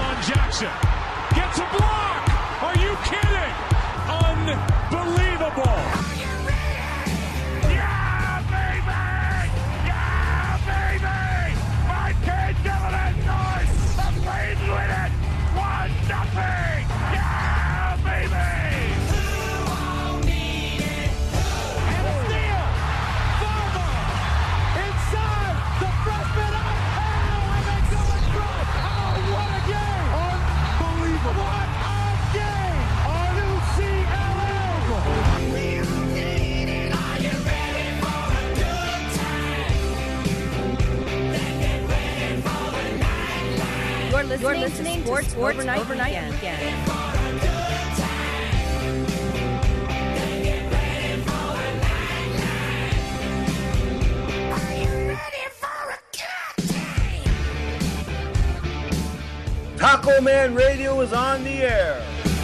Deshaun Jackson gets a block. Are you kidding? Unbelievable. Yeah, baby! Yeah, baby! My kid Dylan North, the Flames win it. 1-0. Yeah, baby! And a steal. Fargo inside the freshman. And they go and try. Oh, what a game! Unbelievable! What a game! On UCLA. Are you ready for a good time? Then get ready for the nightlife. You're listening to Sports Overnight Weekend. Taco Man Radio is on the air.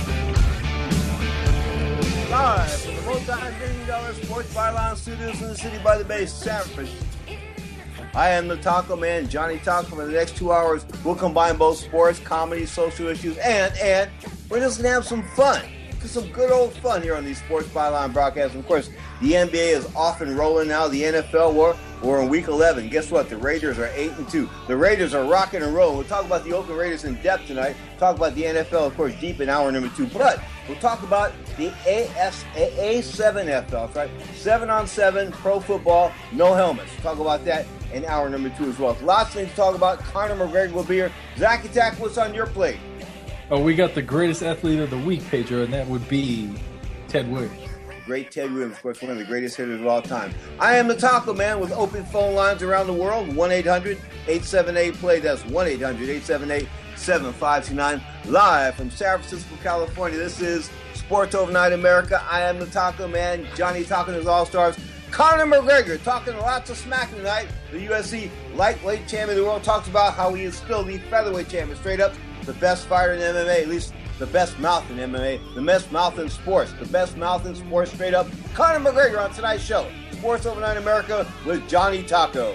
Live from the multi-million-dollar Sports Byline Studios in the City by the Bay, San Francisco. I am the Taco Man, Johnny Taco. For the next 2 hours, we'll combine both sports, comedy, social issues, and we're just going to have some fun. Just some good old fun here on these Sports Byline broadcasts. And of course, the NBA is off and rolling now. The NFL, we're in week 11. Guess what? The Raiders are 8-2. The Raiders are rocking and rolling. We'll talk about the Oakland Raiders in depth tonight. Talk about the NFL, of course, deep in hour number 2. But we'll talk about the A7FL. That's right. 7-on-7 pro football, no helmets. We'll talk about that in hour number 2 as well. Lots of things to talk about. Conor McGregor will be here. Zach Attack, what's on your plate? Oh, we got the greatest athlete of the week, Pedro, and that would be Ted Williams. Great Ted Williams, of course, one of the greatest hitters of all time. I am the Taco Man with open phone lines around the world. 1-800-878-PLAY. That's 1-800-878-7529. Live from San Francisco, California. This is Sports Overnight America. I am the Taco Man. Johnny Taco and his All-Stars. Conor McGregor talking lots of smack tonight. The UFC lightweight champion of the world talks about how he is still the featherweight champion. Straight up, the best fighter in MMA, at least the best mouth in MMA, the best mouth in sports, the best mouth in sports, straight up. Conor McGregor on tonight's show. Sports Overnight America with Johnny Taco.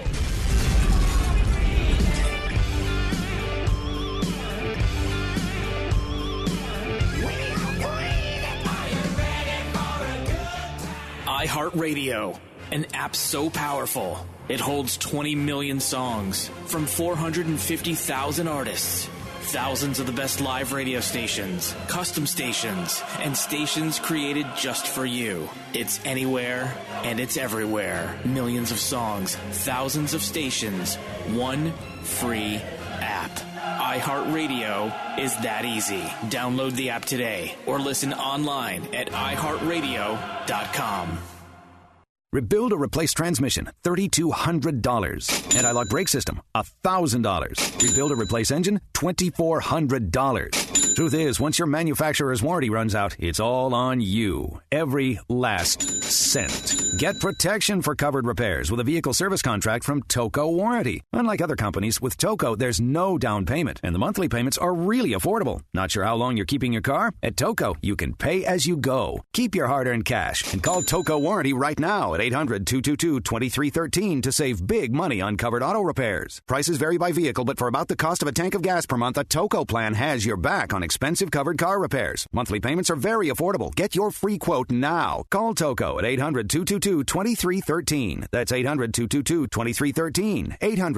iHeartRadio, an app so powerful, it holds 20 million songs from 450,000 artists. Thousands of the best live radio stations, custom stations, and stations created just for you. It's anywhere and it's everywhere. Millions of songs, thousands of stations, one free app. iHeartRadio is that easy. Download the app today or listen online at iHeartRadio.com. Rebuild or replace transmission, $3,200. Anti-lock brake system, $1,000. Rebuild or replace engine, $2,400. Truth is, once your manufacturer's warranty runs out, it's all on you. Every last cent. Get protection for covered repairs with a vehicle service contract from Toco Warranty. Unlike other companies, with Toco, there's no down payment, and the monthly payments are really affordable. Not sure how long you're keeping your car? At Toco, you can pay as you go. Keep your hard-earned cash and call Toco Warranty right now at 800-222-2313 to save big money on covered auto repairs. Prices vary by vehicle, but for about the cost of a tank of gas per month, a Toco plan has your back on expensive covered car repairs. Monthly payments are very affordable. Get your free quote now. Call Toco at 800-222-2313. That's 800-222-2313.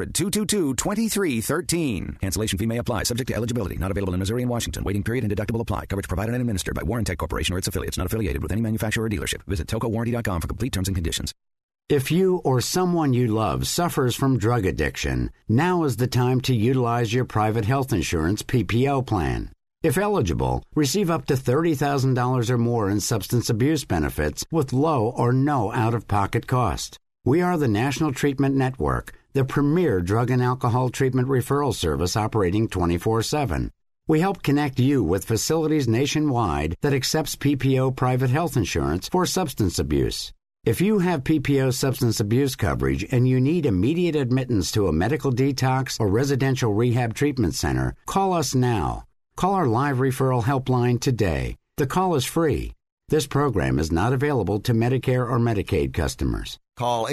800-222-2313. Cancellation fee may apply. Subject to eligibility. Not available in Missouri and Washington. Waiting period and deductible apply. Coverage provided and administered by Warrantech Corporation or its affiliates. Not affiliated with any manufacturer or dealership. Visit TocoWarranty.com for complete terms and conditions. If you or someone you love suffers from drug addiction, now is the time to utilize your private health insurance PPO plan. If eligible, receive up to $30,000 or more in substance abuse benefits with low or no out-of-pocket cost. We are the National Treatment Network, the premier drug and alcohol treatment referral service operating 24/7. We help connect you with facilities nationwide that accepts PPO private health insurance for substance abuse. If you have PPO substance abuse coverage and you need immediate admittance to a medical detox or residential rehab treatment center, call us now. Call our live referral helpline today. The call is free. This program is not available to Medicare or Medicaid customers. Call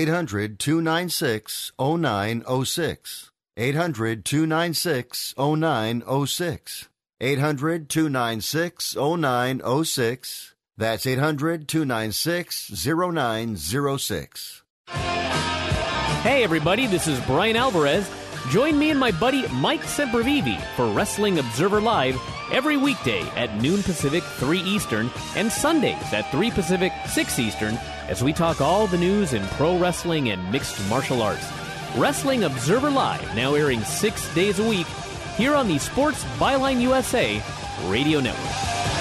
800-296-0906. 800-296-0906. 800-296-0906. That's 800-296-0906. Hey everybody, this is Brian Alvarez. Join me and my buddy Mike Sempervive for Wrestling Observer Live every weekday at noon Pacific, 3 Eastern, and Sundays at 3 Pacific, 6 Eastern, as we talk all the news in pro wrestling and mixed martial arts. Wrestling Observer Live, now airing 6 days a week, here on the Sports Byline USA Radio Network.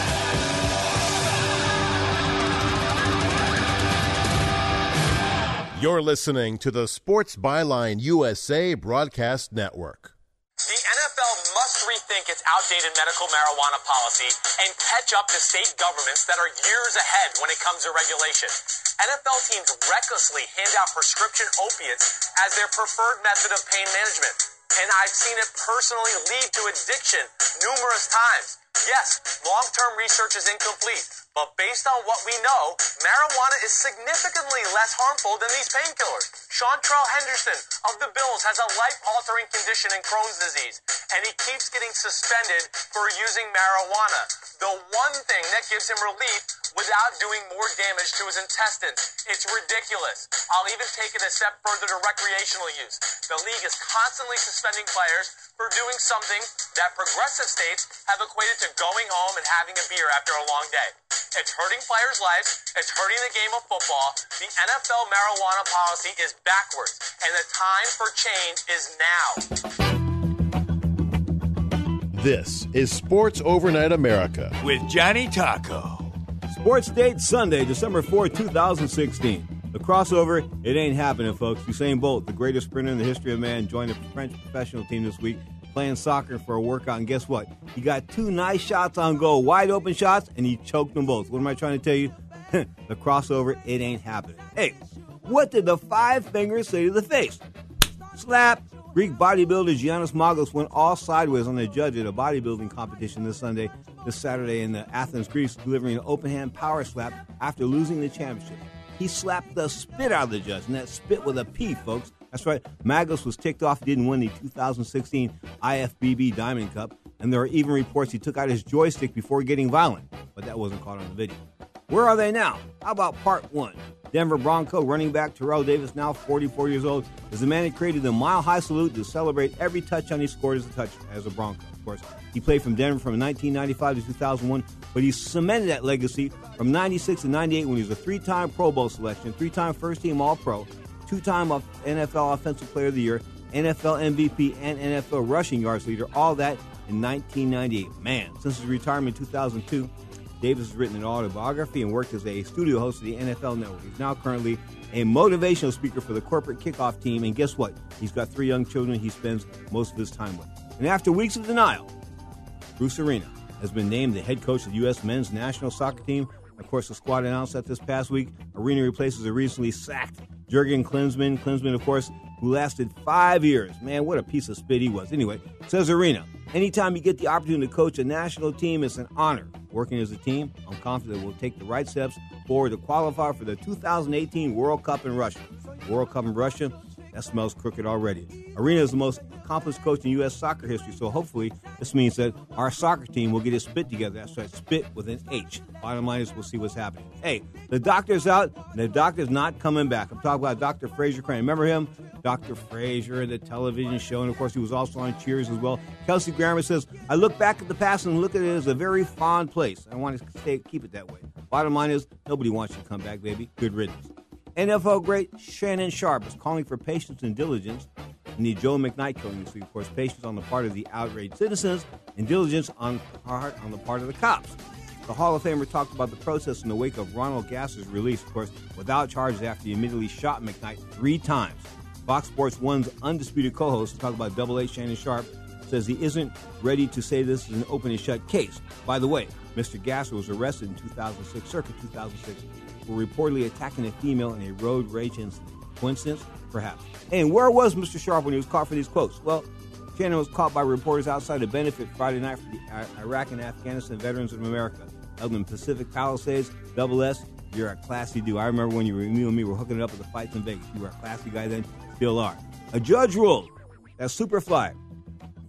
You're listening to the Sports Byline USA Broadcast Network. The NFL must rethink its outdated medical marijuana policy and catch up to state governments that are years ahead when it comes to regulation. NFL teams recklessly hand out prescription opiates as their preferred method of pain management. And I've seen it personally lead to addiction numerous times. Yes, long-term research is incomplete, but based on what we know, marijuana is significantly less harmful than these painkillers. Seantrell Henderson of the Bills has a life-altering condition in Crohn's disease, and he keeps getting suspended for using marijuana. The one thing that gives him relief without doing more damage to his intestines. It's ridiculous. I'll even take it a step further to recreational use. The league is constantly suspending players for doing something that progressive states have equated to going home and having a beer after a long day. It's hurting players' lives. It's hurting the game of football. The NFL marijuana policy is backwards, and the time for change is now. This is Sports Overnight America with Johnny Taco. Sports Date Sunday, December 4, 2016. The crossover, it ain't happening, folks. Usain Bolt, the greatest sprinter in the history of man, joined the French professional team this week, playing soccer for a workout. And guess what? He got 2 nice shots on goal, wide open shots, and he choked them both. What am I trying to tell you? The crossover, it ain't happening. Hey, what did the 5 fingers say to the face? Slap. Greek bodybuilder Giannis Magos went all sideways on the judge at a bodybuilding competition this Saturday in Athens, Greece, delivering an open-hand power slap after losing the championship. He slapped the spit out of the judge, and that spit with a P, folks. That's right. Magos was ticked off. He didn't win the 2016 IFBB Diamond Cup, and there are even reports he took out his joystick before getting violent, but that wasn't caught on the video. Where are they now? How about part 1? Denver Bronco running back Terrell Davis, now 44 years old, is the man who created the mile-high salute to celebrate every touchdown he scored as a Bronco. Of course, he played from Denver from 1995 to 2001, but he cemented that legacy from 96 to 98 when he was a 3-time Pro Bowl selection, 3-time first-team All-Pro, 2-time NFL Offensive Player of the Year, NFL MVP, and NFL rushing yards leader, all that in 1998. Man, since his retirement in 2002, Davis has written an autobiography and worked as a studio host of the NFL Network. He's now currently a motivational speaker for the corporate kickoff team. And guess what? He's got 3 young children he spends most of his time with. And after weeks of denial, Bruce Arena has been named the head coach of the U.S. men's national soccer team. Of course, the squad announced that this past week. Arena replaces a recently sacked Jurgen Klinsmann. Klinsmann, of course, who lasted 5 years. Man, what a piece of spit he was. Anyway, says Arena, anytime you get the opportunity to coach a national team, it's an honor. Working as a team, I'm confident we'll take the right steps forward to qualify for the 2018 World Cup in Russia. World Cup in Russia, that smells crooked already. Arena is the most accomplished coach in U.S. soccer history, so hopefully this means that our soccer team will get its spit together. That's right, spit with an H. Bottom line is we'll see what's happening. Hey, the doctor's out, and the doctor's not coming back. I'm talking about Dr. Fraser Crane. Remember him? Dr. Fraser, the television show, and of course he was also on Cheers as well. Kelsey Grammer says, I look back at the past and look at it as a very fond place. I want to keep it that way. Bottom line is, nobody wants you to come back, baby. Good riddance. NFL great Shannon Sharpe is calling for patience and diligence in the Joe McKnight killing this week. Of course, patience on the part of the outraged citizens and diligence on the part of the cops. The Hall of Famer talked about the protests in the wake of Ronald Gass's release, of course, without charges after he immediately shot McKnight 3 times. Fox Sports 1's undisputed co-host, talk about Double A Shannon Sharpe, says he isn't ready to say this is an open and shut case. By the way, Mr. Gasser was arrested in 2006, circa 2006, for reportedly attacking a female in a road rage incident. Coincidence? Perhaps. And where was Mr. Sharpe when he was caught for these quotes? Well, Shannon was caught by reporters outside a benefit Friday night for the Iraq and Afghanistan Veterans of America, held in Pacific Palisades. Double S, you're a classy dude. I remember when you and me were hooking it up at the fights in Vegas. You were a classy guy then, still are. A judge ruled that Superfly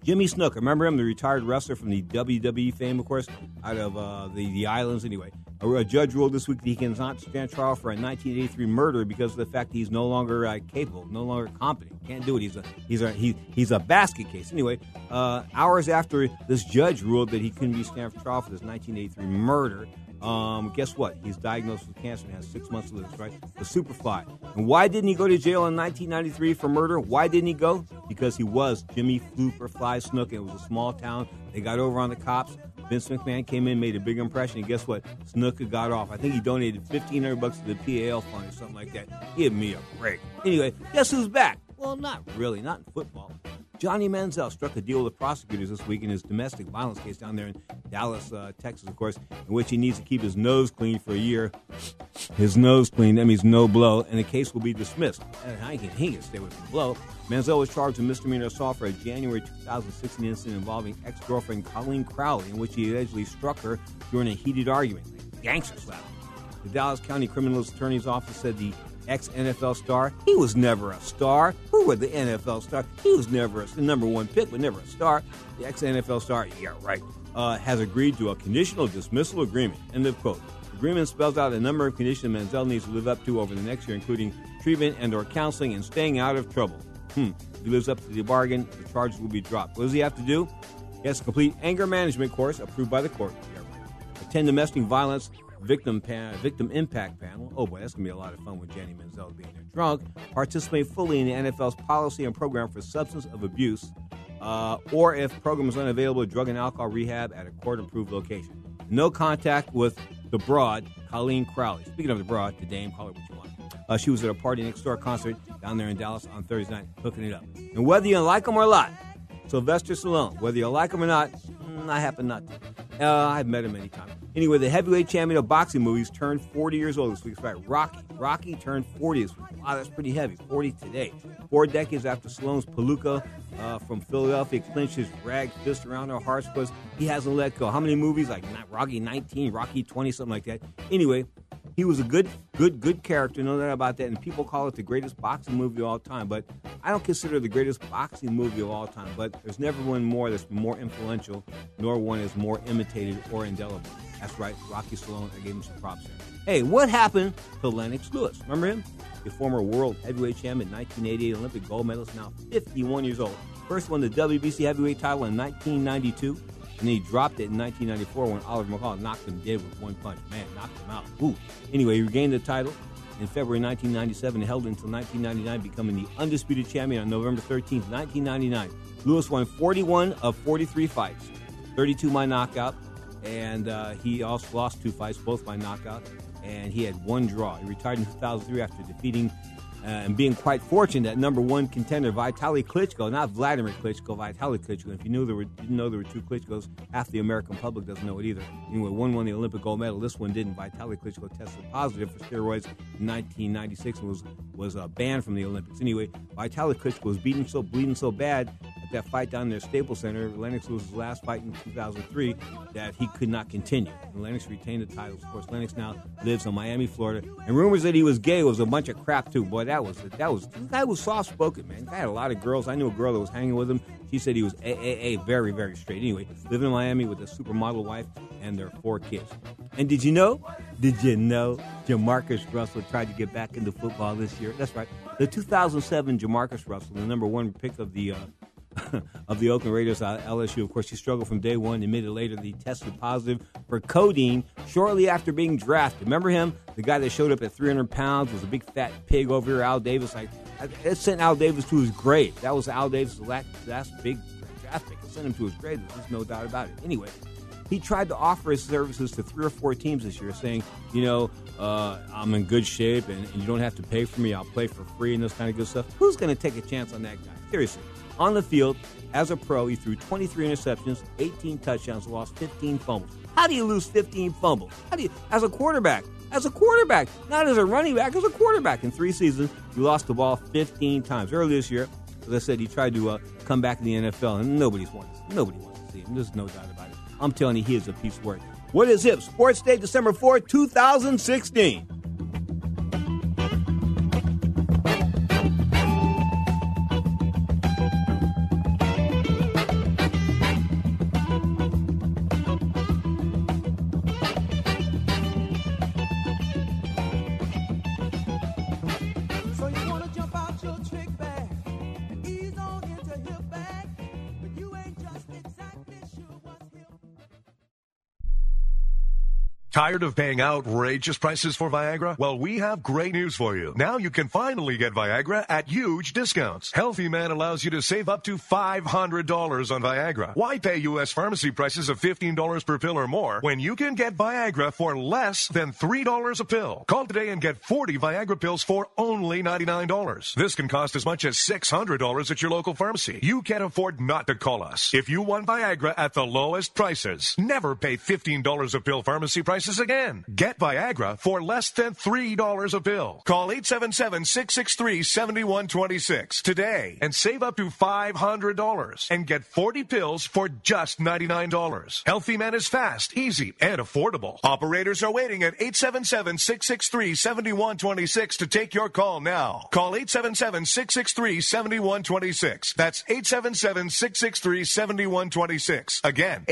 Jimmy Snuka, remember him, the retired wrestler from the WWE fame, of course, out of the islands. Anyway, a judge ruled this week that he cannot stand trial for a 1983 murder because of the fact that he's no longer capable, no longer competent. Can't do it. He's a basket case. Anyway, hours after this judge ruled that he couldn't be stand for trial for this 1983 murder, guess what? He's diagnosed with cancer and has 6 months to live, right? The Superfly. And why didn't he go to jail in 1993 for murder? Why didn't he go? Because he was Jimmy Superfly Snuka. It was a small town. They got over on the cops. Vince McMahon came in, made a big impression, and guess what? Snuka got off. I think he donated $1,500 to the PAL fund or something like that. Give me a break. Anyway, guess who's back? Well, not really, not in football. Johnny Manziel struck a deal with prosecutors this week in his domestic violence case down there in Dallas, Texas, of course, in which he needs to keep his nose clean for a year. His nose clean, that means no blow, and the case will be dismissed. And he can stay with the blow. Manziel was charged with misdemeanor assault for a January 2016 incident involving ex-girlfriend Colleen Crowley, in which he allegedly struck her during a heated argument. Gangster slap. The Dallas County Criminal Attorney's Office said the ex-NFL star, he was never a star. Who was the NFL star? He was never the number one pick, but never a star. The ex-NFL star, yeah, right, has agreed to a conditional dismissal agreement. End of quote. The agreement spells out a number of conditions Manziel needs to live up to over the next year, including treatment and or counseling and staying out of trouble. If he lives up to the bargain, the charges will be dropped. What does he have to do? He has to complete anger management course approved by the court. Yeah, right. Attend domestic violence victim impact panel. Oh boy, that's going to be a lot of fun with Johnny Manziel being there drunk. Participate fully in the NFL's policy and program for substance of abuse, or if program is unavailable, drug and alcohol rehab at a court-approved location. No contact with the broad, Colleen Crowley. Speaking of the broad, the dame, call it what you want. She was at a Party Next Door concert down there in Dallas on Thursday night, hooking it up. And whether you like him or not, Sylvester Stallone, whether you like him or not, I happen not to. I've met him many times. Anyway, the heavyweight champion of boxing movies turned 40 years old this week. That's right, Rocky. Rocky turned 40 this week. Wow, that's pretty heavy. 40 today. 4 decades after Stallone's Palooka from Philadelphia clinched his rag fist around our hearts because he hasn't let go. How many movies? Like Rocky 19, Rocky 20, something like that. Anyway, he was a good character, no doubt about that, and people call it the greatest boxing movie of all time, but I don't consider it the greatest boxing movie of all time, but there's never one more that's been more influential, nor one is more imitated or indelible. That's right, Rocky Stallone, I gave him some props there. Hey, what happened to Lennox Lewis? Remember him? The former world heavyweight champion, 1988 Olympic gold medalist, now 51 years old. First won the WBC heavyweight title in 1992. And then he dropped it in 1994 when Oliver McCall knocked him dead with one punch. Man, knocked him out. Ooh. Anyway, he regained the title in February 1997 and held it until 1999, becoming the undisputed champion on November 13th, 1999. Lewis won 41 of 43 fights, 32 by knockout, and he also lost 2 fights, both by knockout, and he had 1 draw. He retired in 2003 after defeating and being quite fortunate that number 1 contender Vitaly Klitschko, not Vladimir Klitschko, Vitaly Klitschko. If you didn't know there were 2 Klitschkos, half the American public doesn't know it either. Anyway, one won the Olympic gold medal. This one didn't. Vitaly Klitschko tested positive for steroids in 1996 and was banned from the Olympics. Anyway, Vitaly Klitschko was bleeding so bad at that fight down there, Staples Center, Lennox Lewis's last fight in 2003, that he could not continue. And Lennox retained the titles. Of course, Lennox now lives in Miami, Florida. And rumors that he was gay was a bunch of crap too. Boy, the guy was soft-spoken, man. The guy had a lot of girls. I knew a girl that was hanging with him. She said he was very, very straight. Anyway, living in Miami with a supermodel wife and their 4 kids. And did you know Jamarcus Russell tried to get back into football this year? That's right. The 2007 Jamarcus Russell, the number 1 pick of the Oakland Raiders out of LSU. Of course, he struggled from day one. Admitted later that he tested positive for codeine shortly after being drafted. Remember him? The guy that showed up at 300 pounds, was a big fat pig over here, Al Davis. It sent Al Davis to his grave. That was Al Davis' last big draft pick. It sent him to his grave. There's no doubt about it. Anyway, he tried to offer his services to 3 or 4 teams this year, saying, I'm in good shape and you don't have to pay for me. I'll play for free and this kind of good stuff. Who's going to take a chance on that guy? Seriously. On the field, as a pro, he threw 23 interceptions, 18 touchdowns, lost 15 fumbles. How do you lose 15 fumbles? As a quarterback, not as a running back, as a quarterback. In 3 seasons, you lost the ball 15 times. Earlier this year, as I said, he tried to come back in the NFL, and nobody wants to see him. There's no doubt about it. I'm telling you, he is a piece of work. What is HIP? Sports Day, December 4th, 2016. Tired of paying outrageous prices for Viagra? Well, we have great news for you. Now you can finally get Viagra at huge discounts. Healthy Man allows you to save up to $500 on Viagra. Why pay U.S. pharmacy prices of $15 per pill or more when you can get Viagra for less than $3 a pill? Call today and get 40 Viagra pills for only $99. This can cost as much as $600 at your local pharmacy. You can't afford not to call us. If you want Viagra at the lowest prices, never pay $15 a pill pharmacy prices again. Get Viagra for less than $3 a pill. Call 877-663-7126 today and save up to $500 and get 40 pills for just $99. Healthy Man is fast, easy, and affordable. Operators are waiting at 877-663-7126 to take your call now. Call 877-663-7126. That's 877-663-7126. Again,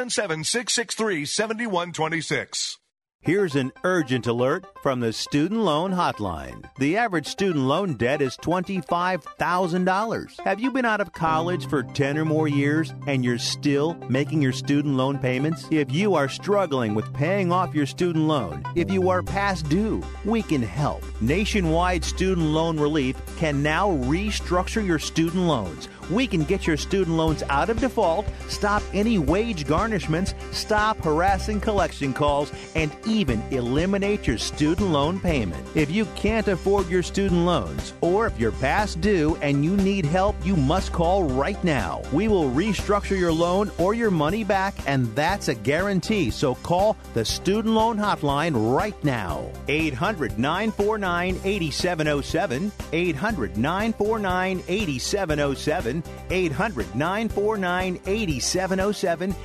877-663-7126. Here's an urgent alert from the Student Loan Hotline. The average student loan debt is $25,000. Have you been out of college for 10 or more years and you're still making your student loan payments? If you are struggling with paying off your student loan, if you are past due, we can help. Nationwide Student Loan Relief can now restructure your student loans. We can get your student loans out of default, stop any wage garnishments, stop harassing collection calls, and even eliminate your student loan payment. If you can't afford your student loans, or if you're past due and you need help, you must call right now. We will restructure your loan or your money back, and that's a guarantee. So call the Student Loan Hotline right now. 800-949-8707. 800-949-8707. 800-949-8707.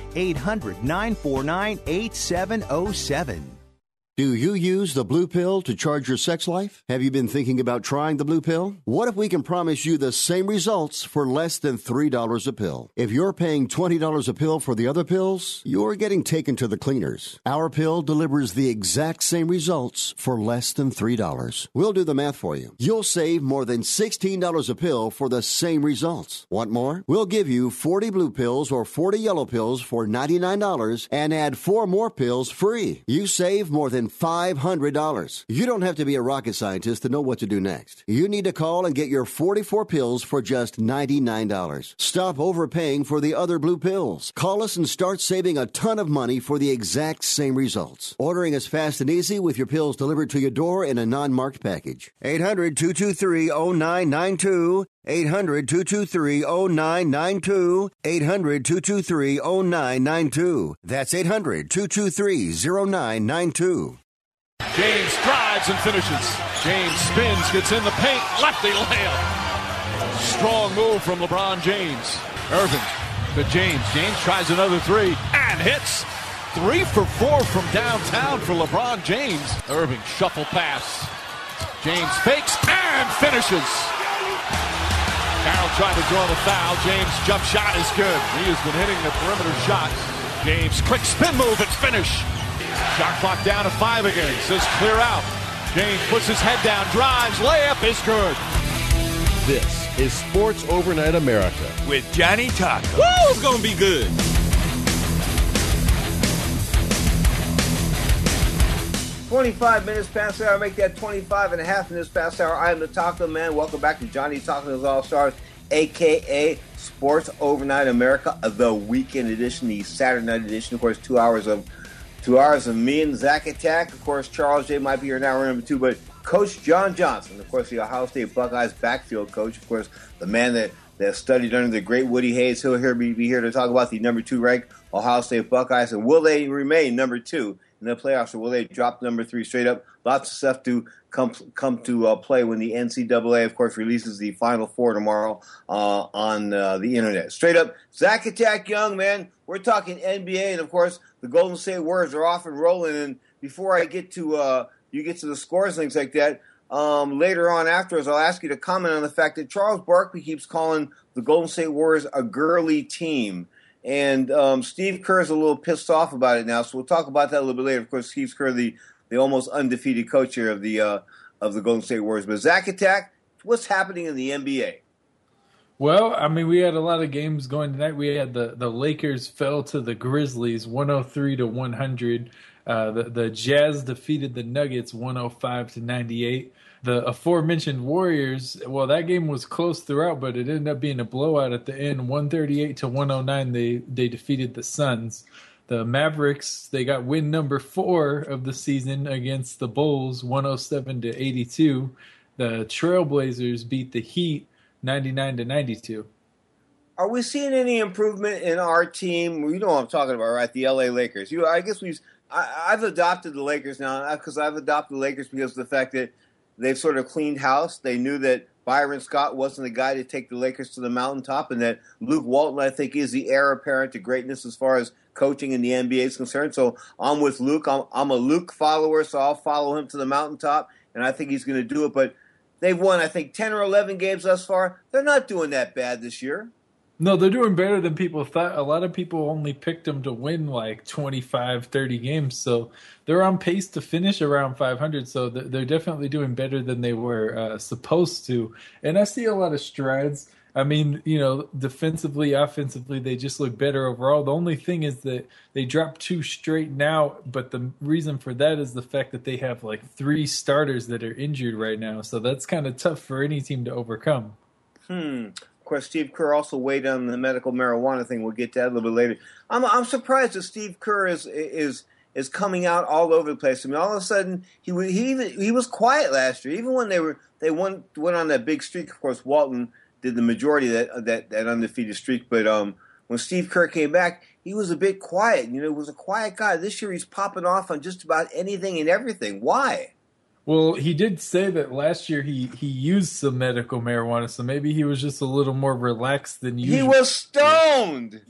800-949-8707. Do you use the Blue Pill to charge your sex life? Have you been thinking about trying the Blue Pill? What if we can promise you the same results for less than $3 a pill? If you're paying $20 a pill for the other pills, you're getting taken to the cleaners. Our pill delivers the exact same results for less than $3. We'll do the math for you. You'll save more than $16 a pill for the same results. Want more? We'll give you 40 blue pills or 40 yellow pills for $99 and add 4 more pills free. You save more than $500. You don't have to be a rocket scientist to know what to do next. You need to call and get your 44 pills for just $99. Stop overpaying for the other blue pills. Call us and start saving a ton of money for the exact same results. Ordering is fast and easy with your pills delivered to your door in a non-marked package. 800-223-0992. 800-223-0992. 800-223-0992. That's 800-223-0992. James drives and finishes. James spins, gets in the paint, lefty layup. Strong move from LeBron James. Irving to James. James tries another three and hits. 3 for 4 from downtown for LeBron James. Irving shuffle pass. James fakes and finishes. Carroll trying to draw the foul. James' jump shot is good. He has been hitting the perimeter shots. James, quick spin move and finish. Shot clock down to 5 again. Says clear out. James puts his head down, drives, layup is good. This is Sports Overnight America With Johnny Taco. Woo, it's going to be good. $25 minutes past the hour. Make that 25 and a half minutes past the hour. I am the Taco Man. Welcome back to Johnny Taco's All-Stars, a.k.a. Sports Overnight America, the weekend edition, the Saturday night edition. Of course, 2 hours of me and Zach Attack. Of course, Charles J. might be here now, number 2, but Coach John Johnson, of course, the Ohio State Buckeyes backfield coach, of course, the man that studied under the great Woody Hayes. He'll be here to talk about the number 2 ranked Ohio State Buckeyes, and will they remain number 2 in the playoffs, or will they drop number 3 straight up? Lots of stuff to come to play when the NCAA, of course, releases the Final Four tomorrow on the internet. Straight up, Zach Attack Young, man. We're talking NBA, and of course, the Golden State Warriors are off and rolling. And before I get to you get to the scores, things like that, later on afterwards, I'll ask you to comment on the fact that Charles Barkley keeps calling the Golden State Warriors a girly team. And Steve Kerr's a little pissed off about it now, so we'll talk about that a little bit later. Of course, Steve Kerr, the almost undefeated coach here of the Golden State Warriors. But Zach Attack, what's happening in the NBA? Well, I mean, we had a lot of games going tonight. We had the Lakers fell to the Grizzlies 103-100. The Jazz defeated the Nuggets 105-98. The aforementioned Warriors, well, that game was close throughout, but it ended up being a blowout at the end. 138-109, they defeated the Suns. The Mavericks, they got win number 4 of the season against the Bulls, 107-82. The Trailblazers beat the Heat 99-92. Are we seeing any improvement in our team? You know what I'm talking about, right? The LA Lakers. I guess I've adopted the Lakers now because I've adopted the Lakers because of the fact that they've sort of cleaned house. They knew that Byron Scott wasn't the guy to take the Lakers to the mountaintop, and that Luke Walton, I think, is the heir apparent to greatness as far as coaching in the NBA is concerned. So I'm with Luke. I'm a Luke follower, so I'll follow him to the mountaintop, and I think he's going to do it. But they've won, I think, 10 or 11 games thus far. They're not doing that bad this year. No, they're doing better than people thought. A lot of people only picked them to win like 25, 30 games. So they're on pace to finish around 500. So they're definitely doing better than they were supposed to. And I see a lot of strides. I mean, defensively, offensively, they just look better overall. The only thing is that they dropped 2 straight now. But the reason for that is the fact that they have like 3 starters that are injured right now. So that's kind of tough for any team to overcome. Of course, Steve Kerr also weighed on the medical marijuana thing. We'll get to that a little bit later. I'm surprised that Steve Kerr is coming out all over the place. I mean, all of a sudden he was quiet last year. Even when they went on that big streak. Of course, Walton did the majority of that undefeated streak. But when Steve Kerr came back, he was a bit quiet. He was a quiet guy. This year he's popping off on just about anything and everything. Why? Well, he did say that last year he used some medical marijuana, so maybe he was just a little more relaxed than usual. He was stoned!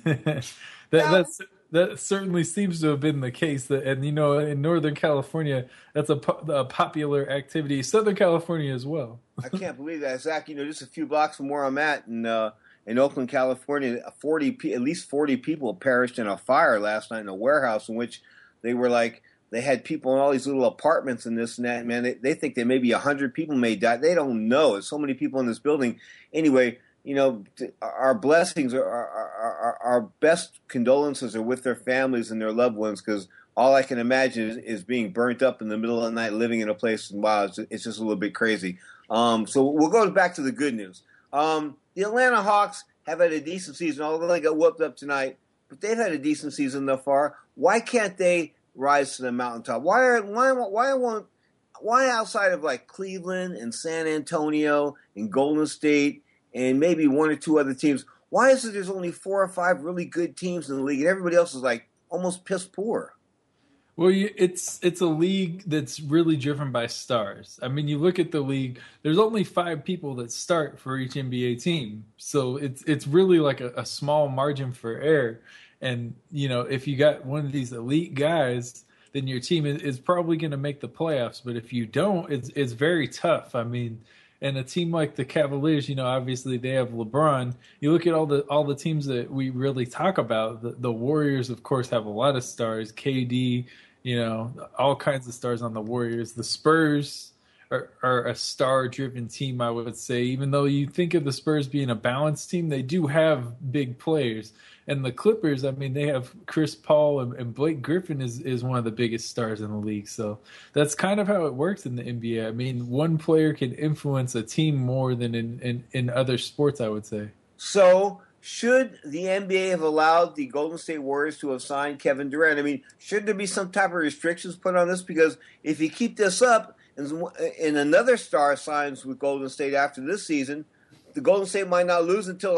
That certainly seems to have been the case. And, in Northern California, that's a popular activity. Southern California as well. I can't believe that, Zach. Just a few blocks from where I'm at in Oakland, California, at least 40 people perished in a fire last night in a warehouse in which they were like, they had people in all these little apartments and this and that. Man, they think that maybe 100 people may die. They don't know. There's so many people in this building. Anyway, our blessings, our best condolences are with their families and their loved ones, because all I can imagine is being burnt up in the middle of the night, living in a place. And wow, it's just a little bit crazy. So we'll go back to the good news. The Atlanta Hawks have had a decent season, although they got whooped up tonight. But they've had a decent season thus far. Why can't they rise to the mountaintop? Why outside of like Cleveland and San Antonio and Golden State and maybe 1 or 2 other teams, why is it there's only 4 or 5 really good teams in the league and everybody else is like almost piss poor? Well, it's a league that's really driven by stars. I mean, you look at the league, there's only 5 people that start for each NBA team. So it's really like a small margin for error. And, if you got one of these elite guys, then your team is probably going to make the playoffs. But if you don't, it's very tough. I mean, and a team like the Cavaliers, obviously they have LeBron. You look at all the teams that we really talk about. The Warriors, of course, have a lot of stars. KD, all kinds of stars on the Warriors. The Spurs are a star-driven team, I would say. Even though you think of the Spurs being a balanced team, they do have big players. And the Clippers, I mean, they have Chris Paul and Blake Griffin is one of the biggest stars in the league. So that's kind of how it works in the NBA. I mean, one player can influence a team more than in other sports, I would say. So should the NBA have allowed the Golden State Warriors to have signed Kevin Durant? I mean, should there be some type of restrictions put on this? Because if you keep this up and another star signs with Golden State after this season, the Golden State might not lose until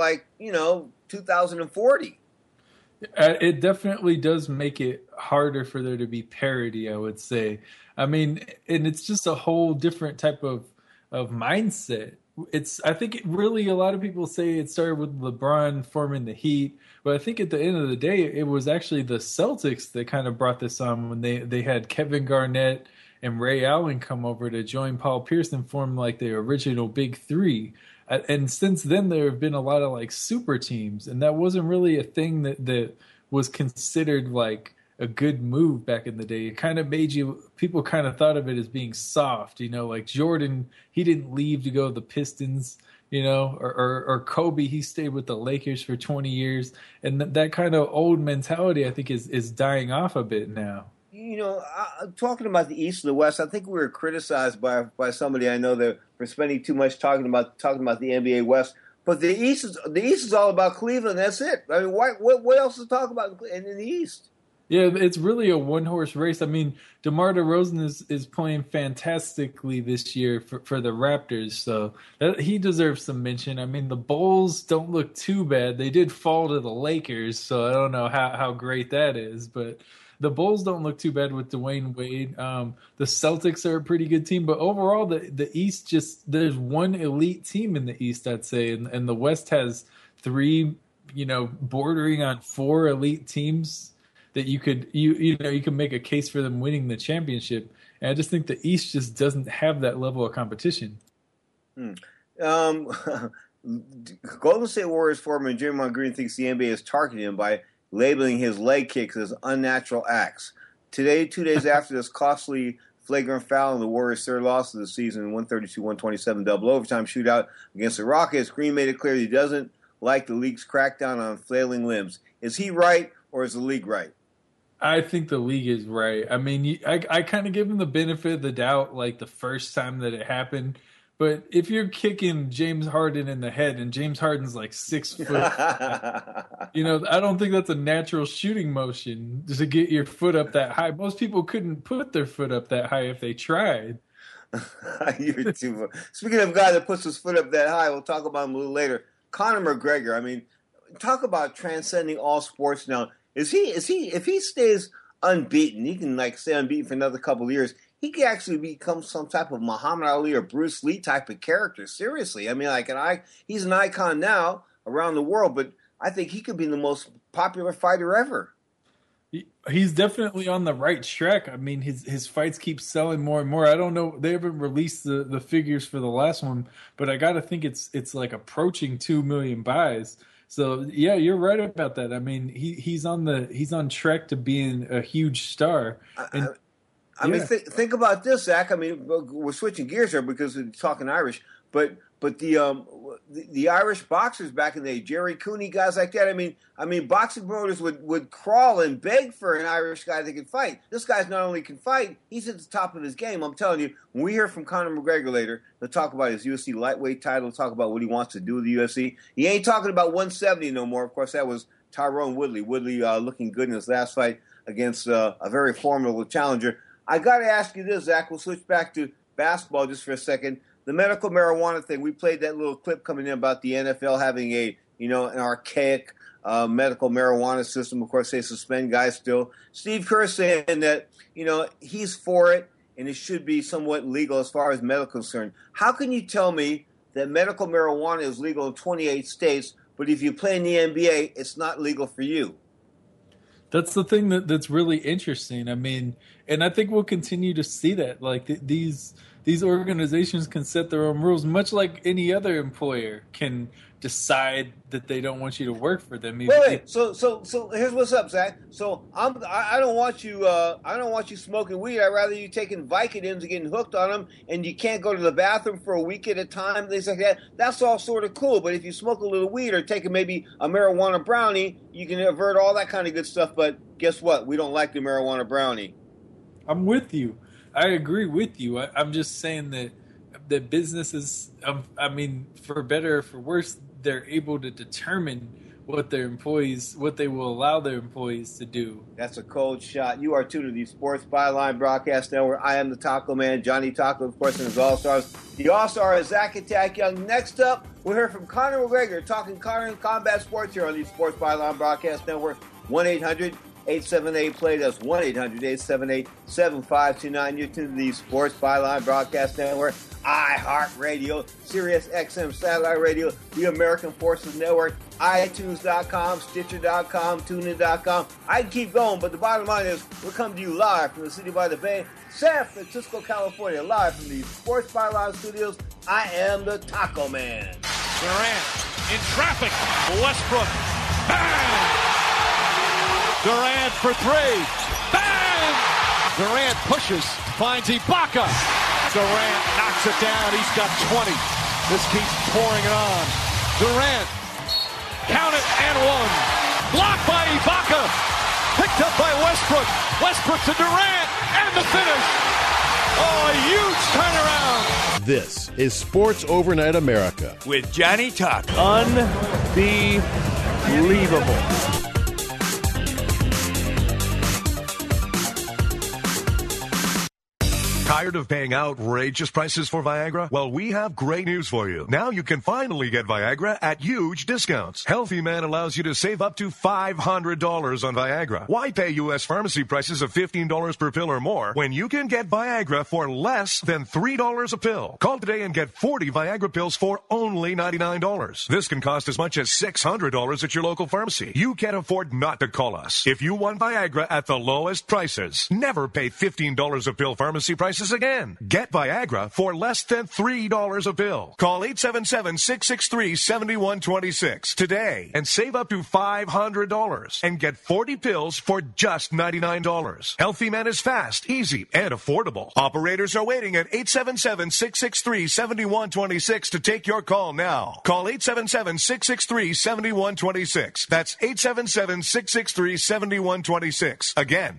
2040. It definitely does make it harder for there to be parity, I would say. I mean, and it's just a whole different type of mindset. I think a lot of people say it started with LeBron forming the Heat, but I think at the end of the day, it was actually the Celtics that kind of brought this on when they had Kevin Garnett and Ray Allen come over to join Paul Pierce and form like the original Big Three. And since then, there have been a lot of like super teams, and that wasn't really a thing that was considered like a good move back in the day. It kind of people kind of thought of it as being soft, like Jordan, he didn't leave to go to the Pistons. or Kobe, he stayed with the Lakers for 20 years. And that kind of old mentality, I think, is dying off a bit now. Talking about the East and the West, I think we were criticized by somebody I know that for spending too much talking about the NBA West. But the East is all about Cleveland. That's it. I mean, what else to talk about in the East? Yeah, it's really a one-horse race. I mean, DeMar DeRozan is playing fantastically this year for the Raptors, so he deserves some mention. I mean, the Bulls don't look too bad. They did fall to the Lakers, so I don't know how great that is, but the Bulls don't look too bad with Dwayne Wade. The Celtics are a pretty good team, but overall, the East there's one elite team in the East, I'd say, and the West has three, bordering on four elite teams that you can make a case for them winning the championship. And I just think the East just doesn't have that level of competition. Golden State Warriors foreman Draymond Green thinks the NBA is targeting him by labeling his leg kicks as unnatural acts. Today, 2 days after this costly flagrant foul in the Warriors' third loss of the season, 132-127 double overtime shootout against the Rockets, Green made it clear he doesn't like the league's crackdown on flailing limbs. Is he right, or is the league right? I think the league is right. I mean, I kind of give him the benefit of the doubt, like the first time that it happened. But if you're kicking James Harden in the head and James Harden's like 6 foot, I don't think that's a natural shooting motion to get your foot up that high. Most people couldn't put their foot up that high if they tried. You're too. Speaking of a guy that puts his foot up that high, we'll talk about him a little later. Conor McGregor. I mean, talk about transcending all sports now. If he stays unbeaten, he can stay unbeaten for another couple of years. He could actually become some type of Muhammad Ali or Bruce Lee type of character. Seriously, I mean, he's an icon now around the world, but I think he could be the most popular fighter ever. He's definitely on the right track. I mean, his fights keep selling more and more. I don't know, they haven't released the figures for the last one, but I got to think it's like approaching 2 million buys. So yeah, you're right about that. I mean, he's on track to being a huge star. I mean, think about this, Zach. I mean, we're switching gears here because we're talking Irish, but the Irish boxers back in the day, Jerry Cooney, guys like that. I mean, boxing promoters would crawl and beg for an Irish guy that can fight. This guy's not only can fight, he's at the top of his game. I'm telling you, when we hear from Conor McGregor later, they'll talk about his UFC lightweight title, talk about what he wants to do with the UFC. He ain't talking about 170 no more. Of course, that was Tyrone Woodley. Woodley looking good in his last fight against a very formidable challenger. I got to ask you this, Zach. We'll switch back to basketball just for a second. The medical marijuana thing, we played that little clip coming in about the NFL having an archaic medical marijuana system. Of course, they suspend guys still. Steve Kerr saying that, he's for it and it should be somewhat legal as far as medical concern. How can you tell me that medical marijuana is legal in 28 states, but if you play in the NBA, it's not legal for you? That's the thing that's really interesting. I mean, and I think we'll continue to see that. Like these organizations can set their own rules, much like any other employer can decide that they don't want you to work for them. Wait. So here's what's up, Zach. So I don't want you smoking weed. I'd rather you taking Vicodins and getting hooked on them, and you can't go to the bathroom for a week at a time. Things like that. That's all sort of cool. But if you smoke a little weed or taking maybe a marijuana brownie, you can avert all that kind of good stuff. But guess what? We don't like the marijuana brownie. I'm with you. I agree with you. I'm just saying that businesses, for better or for worse, they're able to determine what they will allow their employees to do. That's a cold shot. You are tuned to the Sports Byline Broadcast Network. I am the Taco Man, Johnny Taco, of course, and his All-Stars. The All-Star is Zach Attack Young. Next up, we'll hear from Conor McGregor talking combat sports here on the Sports Byline Broadcast Network. 1-800-878-PLAY. That's 1-800-878-7529. You're tuned to the Sports Byline Broadcast Network, iHeartRadio, Sirius XM Satellite Radio, the American Forces Network, iTunes.com, Stitcher.com, TuneIn.com. I can keep going, but the bottom line is we're coming to you live from the city by the bay, San Francisco, California, live from the Sports Byline Studios. I am the Taco Man. Durant in traffic. Westbrook. Bang! Durant for three. Bang! Durant pushes, finds Ibaka. Durant knocks it down. He's got 20. This keeps pouring it on. Durant. Count it and one. Blocked by Ibaka. Picked up by Westbrook. Westbrook to Durant. And the finish. Oh, a huge turnaround. This is Sports Overnight America with Johnny Taco. Unbelievable. Tired of paying outrageous prices for Viagra? Well, we have great news for you. Now you can finally get Viagra at huge discounts. Healthy Man allows you to save up to $500 on Viagra. Why pay U.S. pharmacy prices of $15 per pill or more when you can get Viagra for less than $3 a pill? Call today and get 40 Viagra pills for only $99. This can cost as much as $600 at your local pharmacy. You can't afford not to call us. If you want Viagra at the lowest prices, never pay $15 a pill pharmacy prices again. Get Viagra for less than $3 a pill. Call 877-663-7126 today and save up to $500 and get 40 pills for just $99. Healthy Man is fast, easy, and affordable. Operators are waiting at 877-663-7126 to take your call now. Call 877-663-7126. That's 877-663-7126. Again,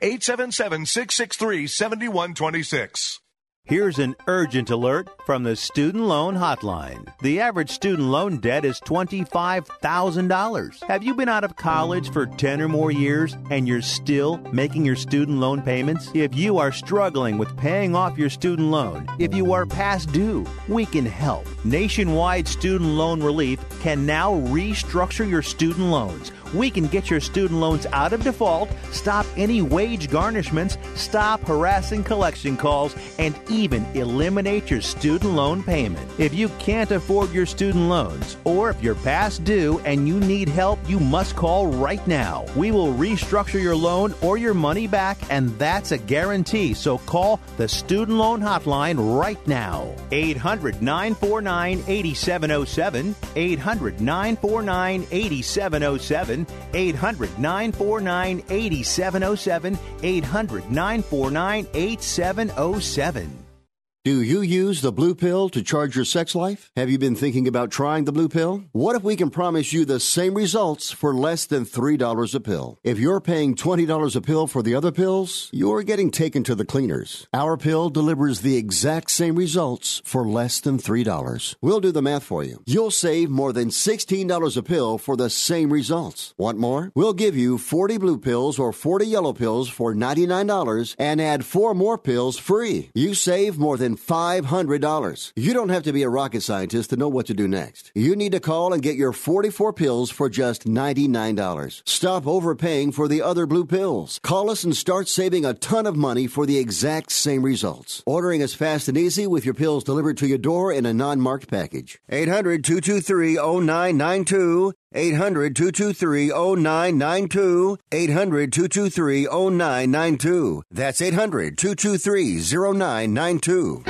877-663-7126. Here's an urgent alert from the Student Loan Hotline. The average student loan debt is $25,000. Have you been out of college for 10 or more years and you're still making your student loan payments? If you are struggling with paying off your student loan, if you are past due, we can help. Nationwide Student Loan Relief can now restructure your student loans. We can get your student loans out of default, stop any wage garnishments, stop harassing collection calls, and even eliminate your student loan payment. If you can't afford your student loans, or if you're past due and you need help, you must call right now. We will restructure your loan or your money back, and that's a guarantee. So call the Student Loan Hotline right now. 800-949-8707. 800-949-8707. 800-949-8707. 800-949-8707. Do you use the Blue Pill to charge your sex life? Have you been thinking about trying the Blue Pill? What if we can promise you the same results for less than $3 a pill? If you're paying $20 a pill for the other pills, you're getting taken to the cleaners. Our pill delivers the exact same results for less than $3. We'll do the math for you. You'll save more than $16 a pill for the same results. Want more? We'll give you 40 blue pills or 40 yellow pills for $99 and add 4 more pills free. You save more than $500. You don't have to be a rocket scientist to know what to do next. You need to call and get your 44 pills for just $99. Stop overpaying for the other blue pills. Call us and start saving a ton of money for the exact same results. Ordering is fast and easy with your pills delivered to your door in a non-marked package. 800-223-0992. 800-223-0992. 800-223-0992. That's 800-223-0992.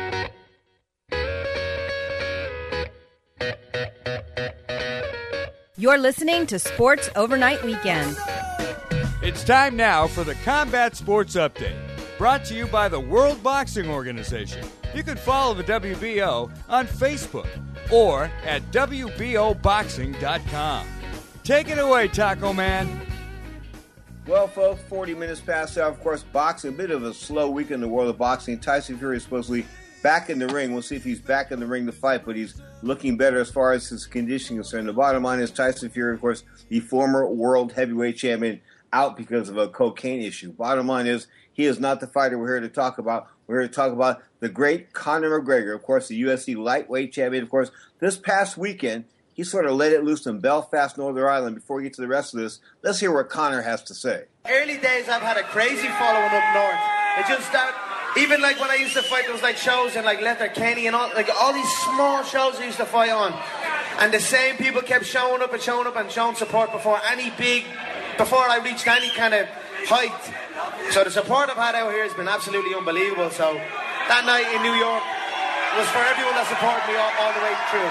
You're listening to Sports Overnight Weekend. It's time now for the Combat Sports Update, brought to you by the World Boxing Organization. You can follow the WBO on Facebook or at WBOboxing.com. Take it away, Taco Man. Well, folks, 40 minutes past hour. Of course, boxing, a bit of a slow week in the world of boxing. Tyson Fury is supposedly back in the ring. We'll see if he's back in the ring to fight, but he's looking better as far as his conditioning is concerned. The bottom line is Tyson Fury, of course, the former world heavyweight champion, out because of a cocaine issue. Bottom line is he is not the fighter we're here to talk about. We're here to talk about the great Conor McGregor, of course, the UFC lightweight champion. Of course, this past weekend, he sort of let it loose in Belfast, Northern Ireland. Before we get to the rest of this, let's hear what Conor has to say. Early days, I've had a crazy following up north. It just started, even like when I used to fight, there was like shows in like Letterkenny and all these small shows I used to fight on. And the same people kept showing up and showing support before I reached any kind of height. So the support I've had out here has been absolutely unbelievable. So that night in New York was for everyone that supported me all the way through.